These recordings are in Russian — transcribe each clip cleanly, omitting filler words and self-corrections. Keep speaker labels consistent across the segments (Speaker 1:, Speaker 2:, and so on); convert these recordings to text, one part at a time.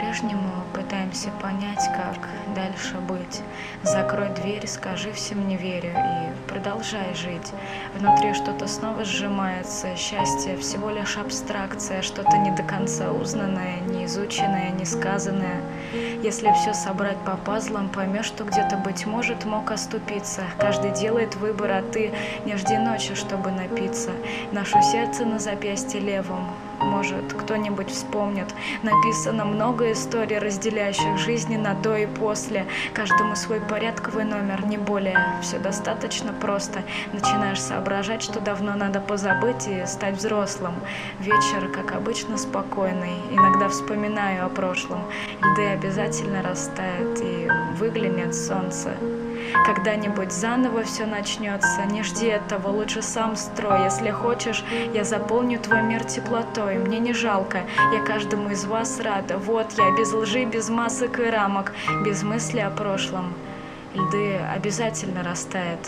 Speaker 1: по-прежнему пытаемся понять, как дальше быть. Закрой дверь, скажи всем не верю и продолжай жить. Внутри что-то снова сжимается, счастье всего лишь абстракция, что-то не до конца узнанное, не изученное, не сказанное. Если все собрать по пазлам, поймешь, что где-то, быть может, мог оступиться. Каждый делает выбор, а ты не жди ночи, чтобы напиться. Наше сердце на запястье левом. Может, кто-нибудь вспомнит. Написано много историй, разделяющих жизни на до и после. Каждому свой порядковый номер, не более. Все достаточно просто. Начинаешь соображать, что давно надо позабыть и стать взрослым. Вечер, как обычно, спокойный. Иногда вспоминаю о прошлом. Льды обязательно растают, и выглянет солнце. Когда-нибудь заново все начнется. Не жди этого, лучше сам строй. Если хочешь, я заполню твой мир теплотой. Мне не жалко, я каждому из вас рада. Вот я, без лжи, без масок и рамок, без мысли о прошлом. Льды обязательно растают.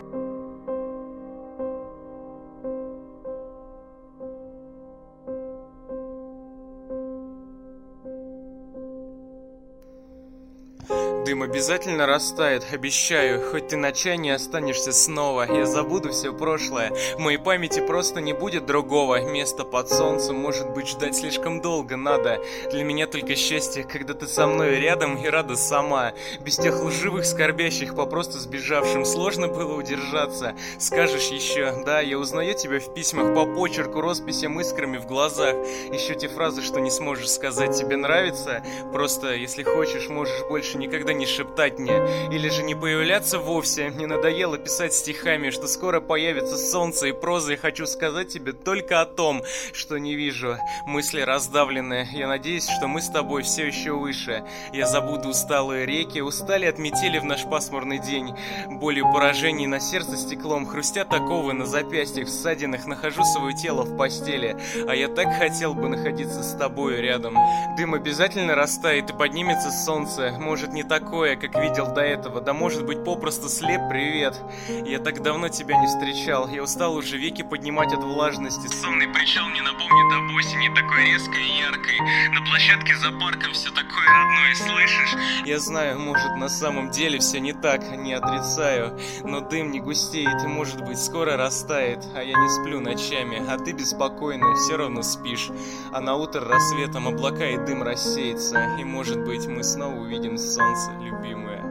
Speaker 2: Дым обязательно растает, обещаю. Хоть ты на чай не останешься снова. Я забуду все прошлое. В моей памяти просто не будет другого места под солнцем. Может быть, ждать слишком долго надо. Для меня только счастье, когда ты со мной рядом и рада сама. Без тех лживых, скорбящих по просто сбежавшим сложно было удержаться. Скажешь еще, да, я узнаю тебя в письмах по почерку, росписям, искрами в глазах. Еще те фразы, что не сможешь сказать, тебе нравится. Просто, если хочешь, можешь больше никогда не шептать мне, или же не появляться вовсе. Мне надоело писать стихами, что скоро появится солнце и проза. Я хочу сказать тебе только о том, что не вижу. Мысли раздавлены. Я надеюсь, что мы с тобой все еще выше. Я забуду усталые реки, устали от метели в наш пасмурный день. Болью поражений на сердце стеклом, хрустят оковы на запястьях, в ссадинах. Нахожу свое тело в постели, а я так хотел бы находиться с тобой рядом. Дым обязательно растает и поднимется солнце. Может, не такое, как видел до этого. Да может быть, попросту слеп, привет. Я так давно тебя не встречал. Я устал уже веки поднимать от влажности. Сонный причал мне напомнит об осени, такой резкой и яркой. На площадке за парком все такое родное, слышишь? Я знаю, может, на самом деле все не так, не отрицаю. Но дым не густеет и, может быть, скоро растает. А я не сплю ночами, а ты беспокойно все равно спишь. А на утро рассветом облака и дым рассеется. И, может быть, мы снова увидим солнце, любимая.